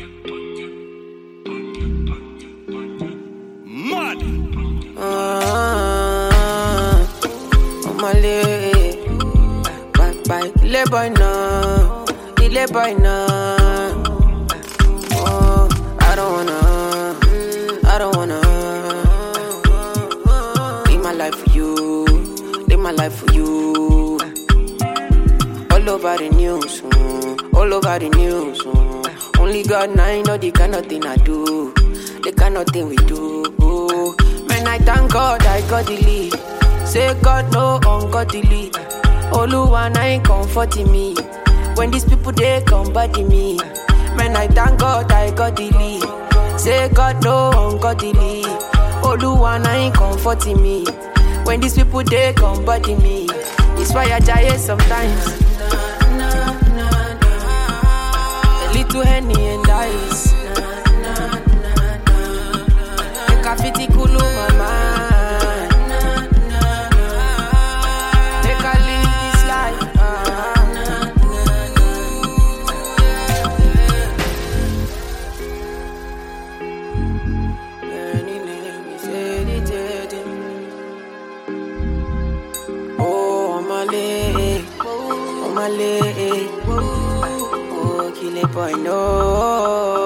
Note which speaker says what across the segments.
Speaker 1: Mad.
Speaker 2: On my leg. Bye. Le boy now. Le boy now. Oh, I don't wanna. Live my life for you. Live my life for you. All over the news. All over the news. Only God now know the kind of thing I do. The kind of thing we do. Man, I thank God I got the lead. Say God no ungodly. Oluwa na ain't comforting me. When these people they come body me. Man, I thank God I got the lead. Say God no ungodly. Oluwa na ain't comforting me. When these people they come body me. It's why I die sometimes. A little Henny and ice. Make a fitty cool my mind. Make a live this life. Oh my leg. Oh, kill it boy no.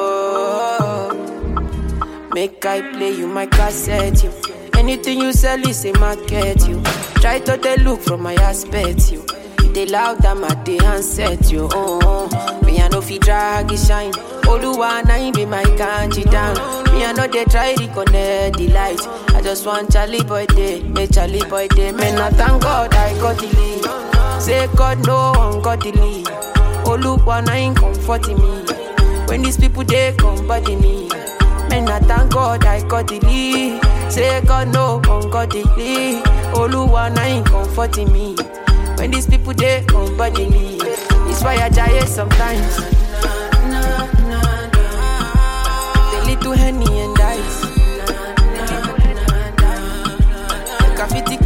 Speaker 2: Make I play you my cassette you. Anything you sell is a market you. Try to they look from my aspect you. They loud them at the handset you. Me I know fi drag it shine. Oluwa na be my country down. Me I know they try to connect the light. I just want Charlie boy day, make Charlie boy day. Man I thank God I got the lead. Say God no ungodly. Oluwa na ain't comforting me. When these people they come body me. Man I thank God I got the lead. Say God no ungodly. Oluwa na ain't comforting me. When these people they come body me. It's why I die sometimes. The little Henny and ice. Like a fitty